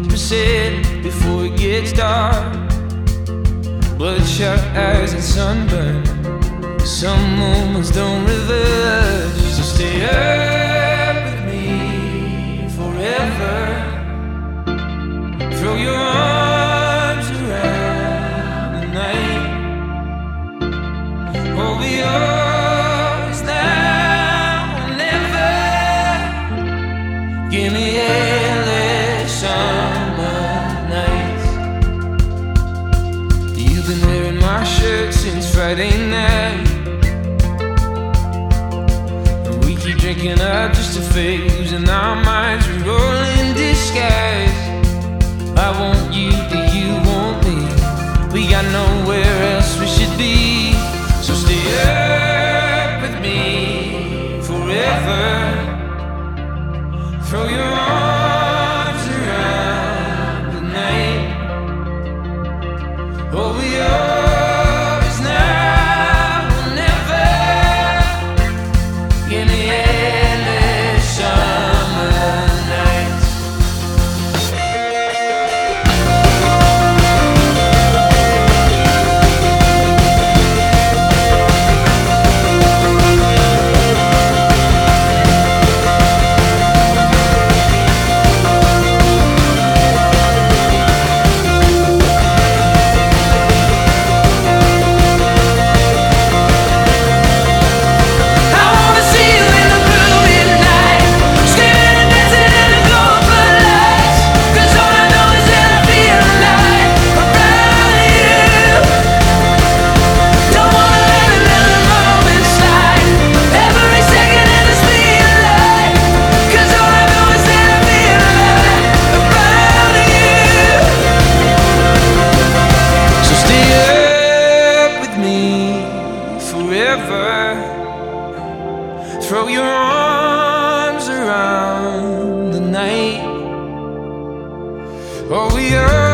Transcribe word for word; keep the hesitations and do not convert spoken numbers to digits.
percent before it gets dark. Bloodshot eyes and sunburn, some moments don't reverse. So stay up with me forever. Throw your arms around the night. Hold me yours now and never. Give me endless summer nights. You've been wearing my shirt since Friday night. And we keep drinking up just to fake, losing our minds, we roll in disguise. I want you, do you want me? We got nowhere else we should be. So stay up with me forever. Throw your arms around the night. Oh, we yours now and never. Give me endless summer nights. Throw your arms around the night. Oh, we are